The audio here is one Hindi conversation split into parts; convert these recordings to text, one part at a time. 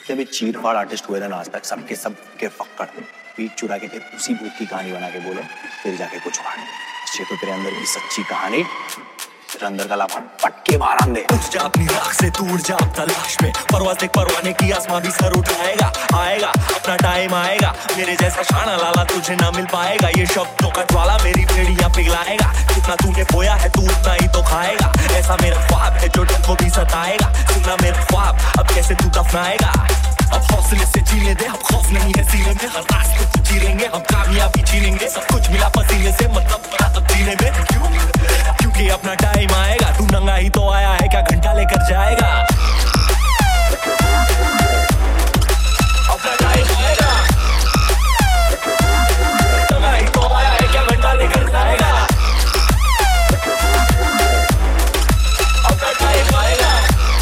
जितने भी चीर फाड़ आर्टिस्ट हुए थे ना आज तक, सबके सब के फक्कड़ पीठ चुरा के फिर उसी भूत की कहानी बना के बोले फिर जाके कुछ उखाड़। ये तो तेरे अंदर की सच्ची कहानी, तेरे अंदर का लाफा पटके बाहर आंदे। उठ जा अपनी राख से तू उड़ जा अब तलाश में, परवाज़ देख परवाने की आसमां भी सर उठाएगा। आएगा अपना टाइम आएगा, मेरे जैसा शाना लाला तुझे ना मिल पाएगा। ये शब्दों का ज्वाला मेरी बेड़ियां पिघलाएगा, जितना तूने बोया है तू उतना ही तो खाएगा। ऐसा मेरा ख्वाब है जो दिल को भी सताएगा, सुनना मेरा ख्वाब अब कैसे तू दफनाएगा। अब हौसले से जीने दे, अब खौफ नहीं है सीने में, हर रास्ते को चीरेंगे हम, कामयाबी छीनेंगे। सब कुछ मिला पसीने से, मतलब बड़ा अब जीने में क्यों? क्योंकि अपना टाइम आएगा, तू नंगा ही तो आया है, क्या घंटा लेकर जाएगा। अपना टाइम आएगा, नंगा ही तो आया है, क्या घंटा लेकर जाएगा। अपना टाइम आएगा,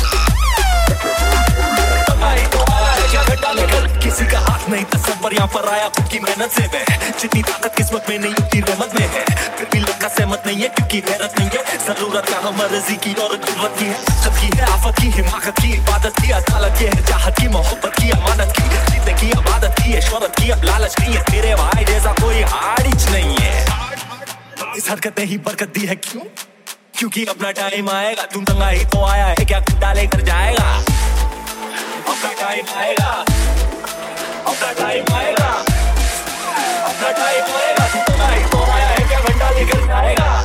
नंगा ही तो आया है, क्या घंटा लेकर। किसी का हाथ नहीं तस्वर यहाँ पर आया खुद की मेहनत से मैं, जितनी ताकत किस्मत में नहीं उतनी रहमत में है। फिर भी लड़का सहमत नहीं है क्योंकि गैरत नहीं है, जरूरत का हम मर्जी की और जरूरत की है। सबकी है आफत की, हिमाकत की, इबादत की, अदालत की है, चाहत की, मोहब्बत की, अमानत की, जीतने की, अबादत की है, शोहरत की, अब लालच की है। तेरे भाई जैसा कोई हारिज नहीं है, इस हरकत ने ही बरकत दी है। क्यों? क्योंकि अपना टाइम आएगा, तू नंगा ही तो आया है, क्या घंटा लेकर जाएगा। अपना टाइम आएगा, अपना टाइम आएगा, अपना टाइम आएगा, तू नंगा ही तो आया है, क्या घंटा लेकर जाएगा।